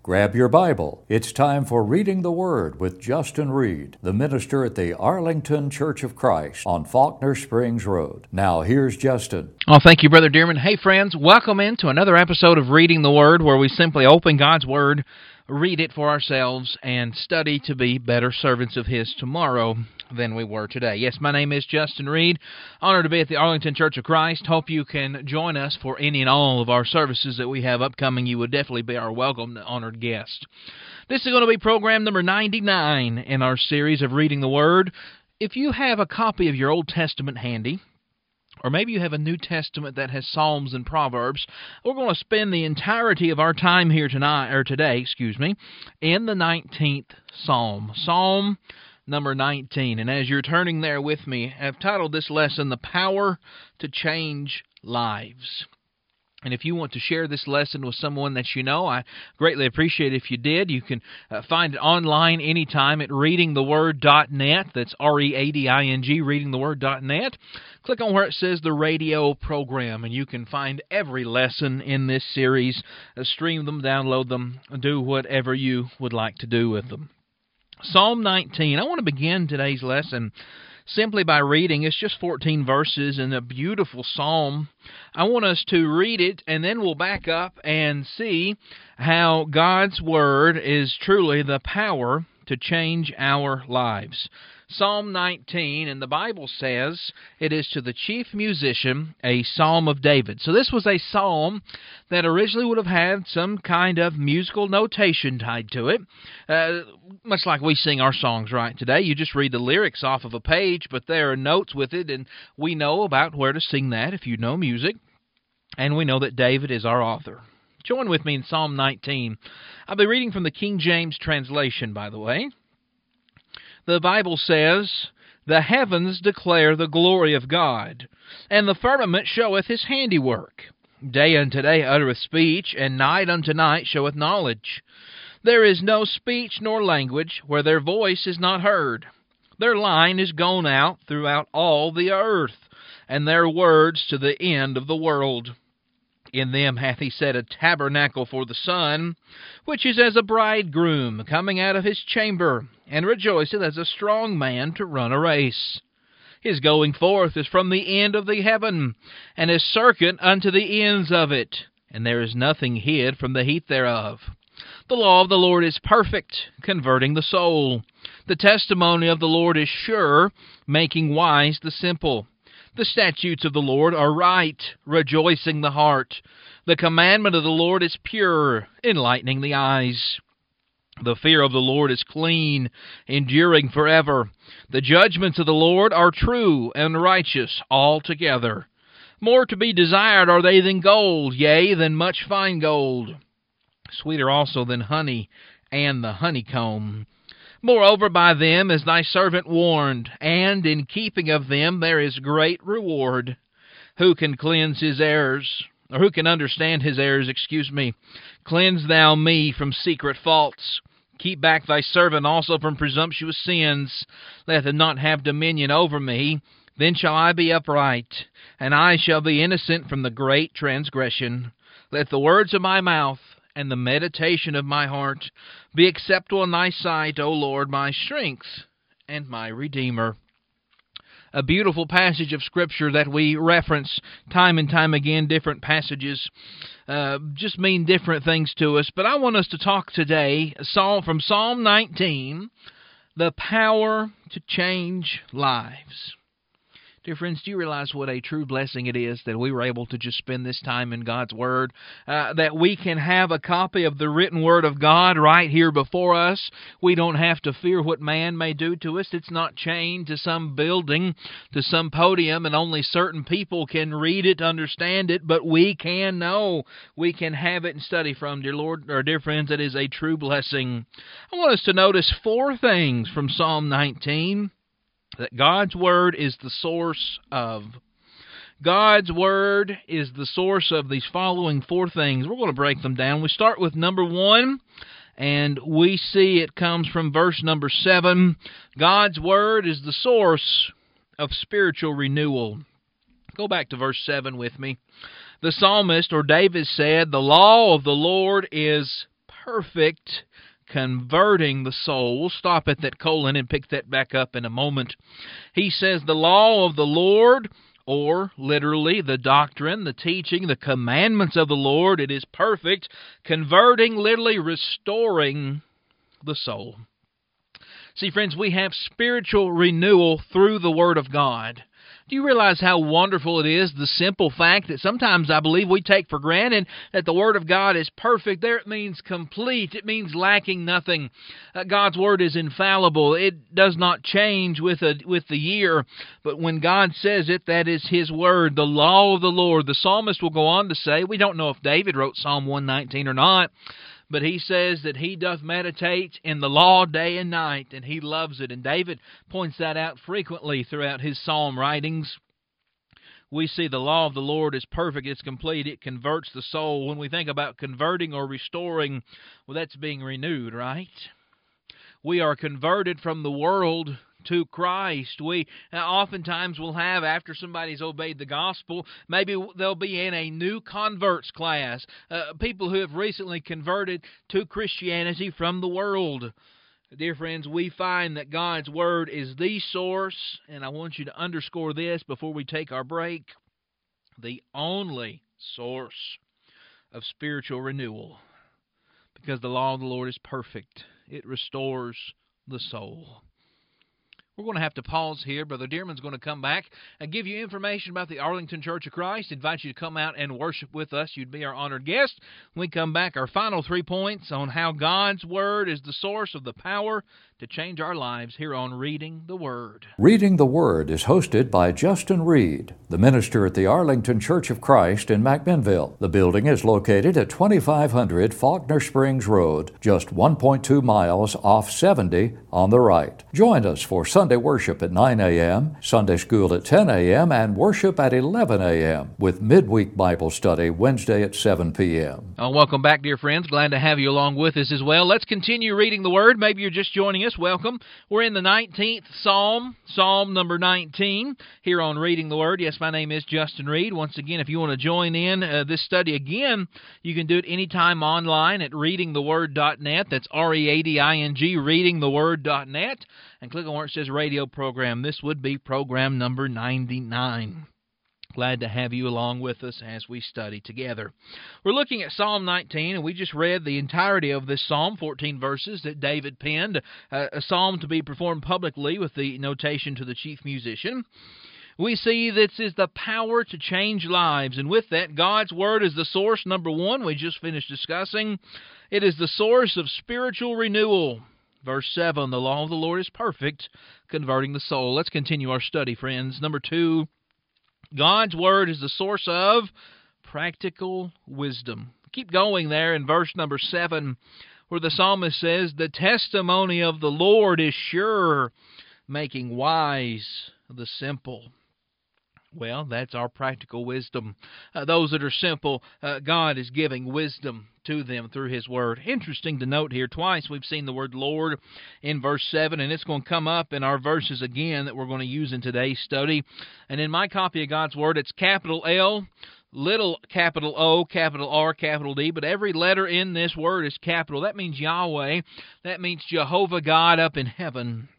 Grab your Bible. It's time for Reading the Word with Justin Reed, the minister at the Arlington Church of Christ on Faulkner Springs Road. Now, here's Justin. Oh, thank you, Brother Dearman. Hey, friends, welcome into another episode of Reading the Word, where we simply open God's Word, read it for ourselves, and study to be better servants of His tomorrow than we were today. Yes, my name is Justin Reed. Honored to be at the Arlington Church of Christ. Hope you can join us for any and all of our services that we have upcoming. You would definitely be our welcome honored guest. This is going to be program number 99 in our series of Reading the Word. If you have a copy of your Old Testament handy, or maybe you have a New Testament that has Psalms and Proverbs, we're going to spend the entirety of our time here today, in the 19th Psalm. Psalm number 19. And as you're turning there with me, I've titled this lesson, The Power to Change Lives. And if you want to share this lesson with someone that you know, I greatly appreciate it if you did. You can find it online anytime at readingtheword.net. That's R-E-A-D-I-N-G, readingtheword.net. Click on where it says the radio program, and you can find every lesson in this series. Stream them, download them, do whatever you would like to do with them. Psalm 19. I want to begin today's lesson simply by reading. It's just 14 verses and a beautiful psalm. I want us to read it, and then we'll back up and see how God's Word is truly the power to change our lives. Psalm 19, and the Bible says it is to the chief musician, a psalm of David. So this was a psalm that originally would have had some kind of musical notation tied to it, much like we sing our songs right today. You just read the lyrics off of a page, but there are notes with it, and we know about where to sing that if you know music, and we know that David is our author. Join with me in Psalm 19. I'll be reading from the King James translation, by the way. The Bible says, "The heavens declare the glory of God, and the firmament showeth His handiwork. Day unto day uttereth speech, and night unto night showeth knowledge. There is no speech nor language where their voice is not heard. Their line is gone out throughout all the earth, and their words to the end of the world. In them hath He set a tabernacle for the sun, which is as a bridegroom coming out of his chamber, and rejoiceth as a strong man to run a race. His going forth is from the end of the heaven, and his circuit unto the ends of it, and there is nothing hid from the heat thereof. The law of the Lord is perfect, converting the soul. The testimony of the Lord is sure, making wise the simple. The statutes of the Lord are right, rejoicing the heart. The commandment of the Lord is pure, enlightening the eyes. The fear of the Lord is clean, enduring forever. The judgments of the Lord are true and righteous altogether. More to be desired are they than gold, yea, than much fine gold. Sweeter also than honey and the honeycomb. Moreover, by them is thy servant warned, and in keeping of them there is great reward. Who can cleanse his errors? Or who can understand his errors, Cleanse thou me from secret faults. Keep back thy servant also from presumptuous sins. Let them not have dominion over me. Then shall I be upright, and I shall be innocent from the great transgression. Let the words of my mouth and the meditation of my heart be acceptable in thy sight, O Lord, my strength and my Redeemer." A beautiful passage of Scripture that we reference time and time again. Different passages just mean different things to us. But I want us to talk today from Psalm 19, the power to change lives. Dear friends, do you realize what a true blessing it is that we were able to just spend this time in God's Word, that we can have a copy of the written Word of God right here before us? We don't have to fear what man may do to us. It's not chained to some building, to some podium, and only certain people can read it, understand it, but we can know. We can have it and study from, dear friends. It is a true blessing. I want us to notice 4 things from Psalm 19 that God's Word is the source of. God's Word is the source of these following 4 things. We're going to break them down. We start with number 1, and we see it comes from verse number 7. God's Word is the source of spiritual renewal. Go back to verse 7 with me. The psalmist, or David, said, "The law of the Lord is perfect, converting the soul. We'll stop at that colon and pick that back up in a moment. He says the law of the Lord, or literally the doctrine, the teaching, the commandments of the Lord, it is perfect, converting, literally restoring the soul. See, friends, we have spiritual renewal through the Word of God. Do you realize how wonderful it is, the simple fact that sometimes I believe we take for granted that the Word of God is perfect? There it means complete. It means lacking nothing. God's Word is infallible. It does not change with the year. But when God says it, that is His Word, the law of the Lord. The psalmist will go on to say, we don't know if David wrote Psalm 119 or not, but he says that he doth meditate in the law day and night, and he loves it. And David points that out frequently throughout his psalm writings. We see the law of the Lord is perfect, it's complete, it converts the soul. When we think about converting or restoring, well, that's being renewed, right? We are converted from the world to Christ. We oftentimes will have, after somebody's obeyed the gospel, maybe they'll be in a new converts class, people who have recently converted to Christianity from the world. Dear friends, we find that God's Word is the source, and I want you to underscore this before we take our break, the only source of spiritual renewal, because the law of the Lord is perfect. It restores the soul. We're going to have to pause here. Brother Dearman's going to come back and give you information about the Arlington Church of Christ. Invite you to come out and worship with us. You'd be our honored guest. When we come back, our final 3 points on how God's Word is the source of the power to change our lives here on Reading the Word. Reading the Word is hosted by Justin Reed, the minister at the Arlington Church of Christ in McMinnville. The building is located at 2500 Faulkner Springs Road, just 1.2 miles off 70 on the right. Join us for Sunday worship at 9 a.m., Sunday school at 10 a.m., and worship at 11 a.m., with midweek Bible study Wednesday at 7 p.m. Welcome back, dear friends. Glad to have you along with us as well. Let's continue reading the Word. Maybe you're just joining us. Welcome. We're in the 19th Psalm, Psalm number 19, here on Reading the Word. Yes, my name is Justin Reed. Once again, if you want to join in this study again, you can do it anytime online at readingtheword.net. That's READING, readingtheword.net. And click on where it says radio program. This would be program number 99. Glad to have you along with us as we study together. We're looking at Psalm 19, and we just read the entirety of this psalm, 14 verses that David penned, a psalm to be performed publicly with the notation to the chief musician. We see this is the power to change lives, and with that, God's Word is the source, number one, we just finished discussing. It is the source of spiritual renewal. Verse 7, the law of the Lord is perfect, converting the soul. Let's continue our study, friends. Number 2, God's Word is the source of practical wisdom. Keep going there in verse number 7, where the psalmist says, the testimony of the Lord is sure, making wise the simple. Well, that's our practical wisdom. Those that are simple, God is giving wisdom to them through His Word. Interesting to note here, twice we've seen the word Lord in verse 7, and it's going to come up in our verses again that we're going to use in today's study. And in my copy of God's Word, it's capital L, little capital O, capital R, capital D, but every letter in this word is capital. That means Yahweh. That means Jehovah God up in heaven.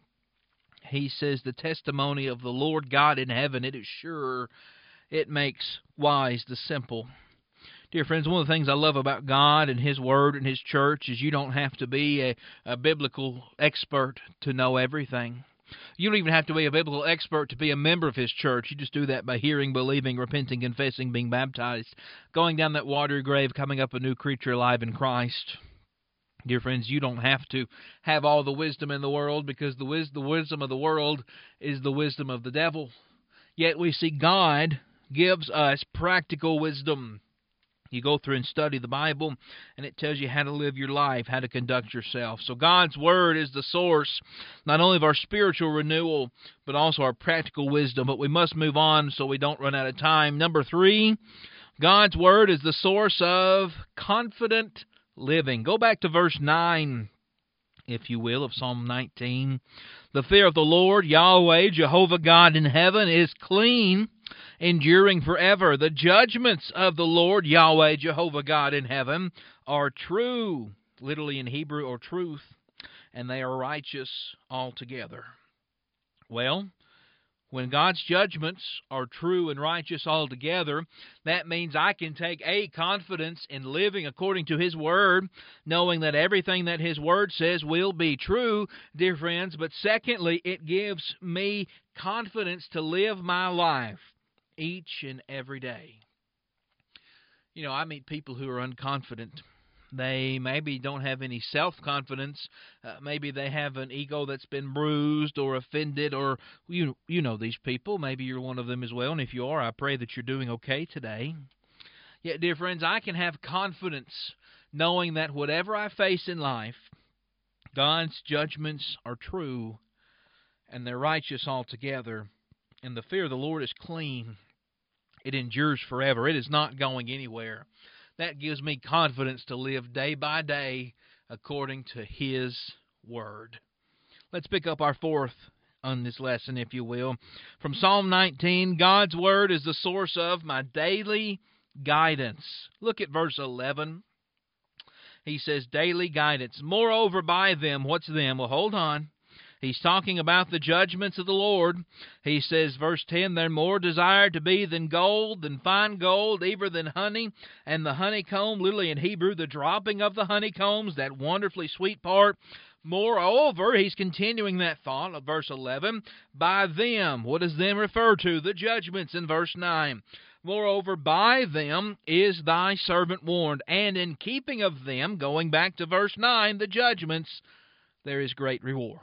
He says the testimony of the Lord God in heaven, it is sure, it makes wise the simple. Dear friends, one of the things I love about God and His Word and His church is you don't have to be a biblical expert to know everything. You don't even have to be a biblical expert to be a member of His church. You just do that by hearing, believing, repenting, confessing, being baptized, going down that watery grave, coming up a new creature alive in Christ. Dear friends, you don't have to have all the wisdom in the world, because the wisdom of the world is the wisdom of the devil. Yet we see God gives us practical wisdom. You go through and study the Bible, and it tells you how to live your life, how to conduct yourself. So God's Word is the source not only of our spiritual renewal, but also our practical wisdom. But we must move on so we don't run out of time. Number 3, God's Word is the source of confident living. Go back to verse 9, if you will, of Psalm 19. The fear of the Lord, Yahweh, Jehovah God in heaven, is clean, enduring forever. The judgments of the Lord, Yahweh, Jehovah God in heaven, are true, literally in Hebrew, or truth, and they are righteous altogether. Well, when God's judgments are true and righteous altogether, that means I can take confidence in living according to His Word, knowing that everything that His Word says will be true, dear friends. But secondly, it gives me confidence to live my life each and every day. You know, I meet people who are unconfident. They maybe don't have any self-confidence. Maybe they have an ego that's been bruised or offended, or you know these people. Maybe you're one of them as well, and if you are, I pray that you're doing okay today. Yet, dear friends, I can have confidence knowing that whatever I face in life, God's judgments are true, and they're righteous altogether, and the fear of the Lord is clean. It endures forever. It is not going anywhere. That gives me confidence to live day by day according to His Word. Let's pick up our fourth on this lesson, if you will. From Psalm 19, God's Word is the source of my daily guidance. Look at verse 11. He says, daily guidance. Moreover by them, what's them? Well, hold on. He's talking about the judgments of the Lord. He says, verse 10, they're more desired to be than gold, than fine gold, even than honey, and the honeycomb, literally in Hebrew, the dropping of the honeycombs, that wonderfully sweet part. Moreover, he's continuing that thought of verse 11, by them. What does them refer to? The judgments in verse 9. Moreover, by them is thy servant warned, and in keeping of them, going back to verse 9, the judgments, there is great reward.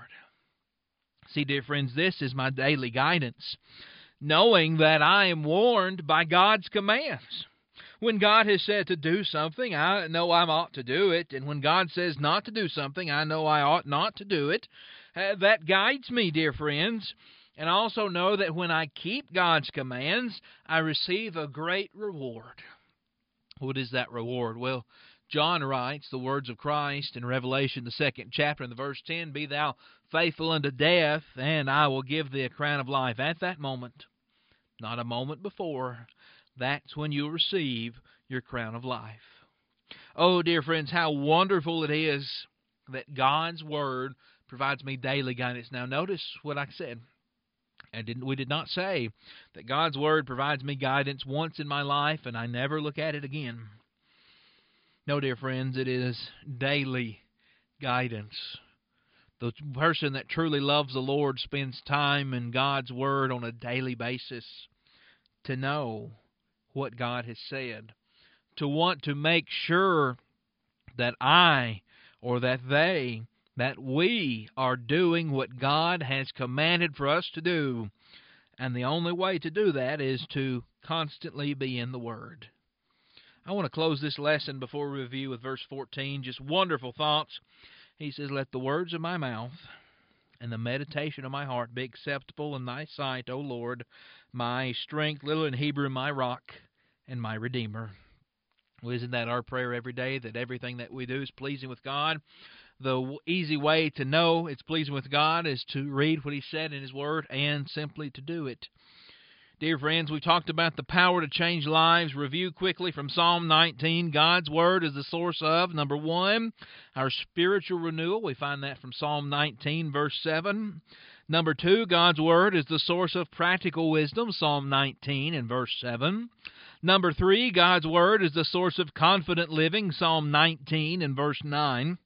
See, dear friends, this is my daily guidance, knowing that I am warned by God's commands. When God has said to do something, I know I ought to do it, and when God says not to do something, I know I ought not to do it. That guides me, dear friends, and I also know that when I keep God's commands, I receive a great reward. What is that reward? Well, John writes the words of Christ in Revelation, the 2nd chapter, in the verse 10, be thou faithful unto death, and I will give thee a crown of life. At that moment, not a moment before, that's when you'll receive your crown of life. Oh, dear friends, how wonderful it is that God's Word provides me daily guidance. Now, notice what I said. We did not say that God's Word provides me guidance once in my life and I never look at it again. No, dear friends, it is daily guidance. The person that truly loves the Lord spends time in God's Word on a daily basis to know what God has said, to want to make sure that I or that they, that we are doing what God has commanded for us to do. And the only way to do that is to constantly be in the Word. I want to close this lesson before we review with verse 14. Just wonderful thoughts. He says, let the words of my mouth and the meditation of my heart be acceptable in thy sight, O Lord, my strength, little in Hebrew, my rock, and my Redeemer. Well, isn't that our prayer every day, that everything that we do is pleasing with God? The easy way to know it's pleasing with God is to read what He said in His Word and simply to do it. Dear friends, we talked about the power to change lives. Review quickly from Psalm 19. God's Word is the source of, number 1, our spiritual renewal. We find that from Psalm 19, verse 7. Number 2, God's Word is the source of practical wisdom. Psalm 19 and verse 7. Number 3, God's Word is the source of confident living. Psalm 19 and verse 9.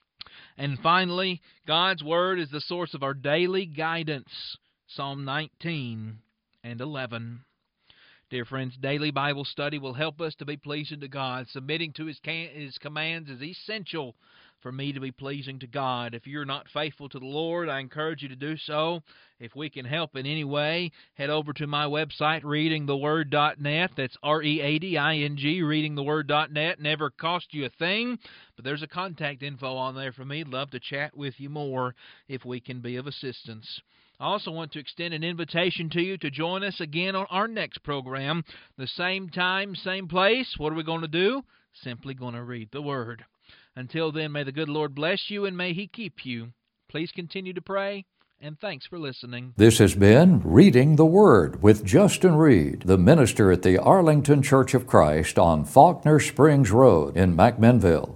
And finally, God's Word is the source of our daily guidance. Psalm 19 and 11. Dear friends, daily Bible study will help us to be pleasing to God. Submitting to His commands is essential for me to be pleasing to God. If you're not faithful to the Lord, I encourage you to do so. If we can help in any way, head over to my website, readingtheword.net. That's READING, readingtheword.net. Never cost you a thing, but there's a contact info on there for me. I'd love to chat with you more if we can be of assistance. I also want to extend an invitation to you to join us again on our next program. The same time, same place. What are we going to do? Simply going to read the Word. Until then, may the good Lord bless you and may He keep you. Please continue to pray, and thanks for listening. This has been Reading the Word with Justin Reed, the minister at the Arlington Church of Christ on Faulkner Springs Road in McMinnville.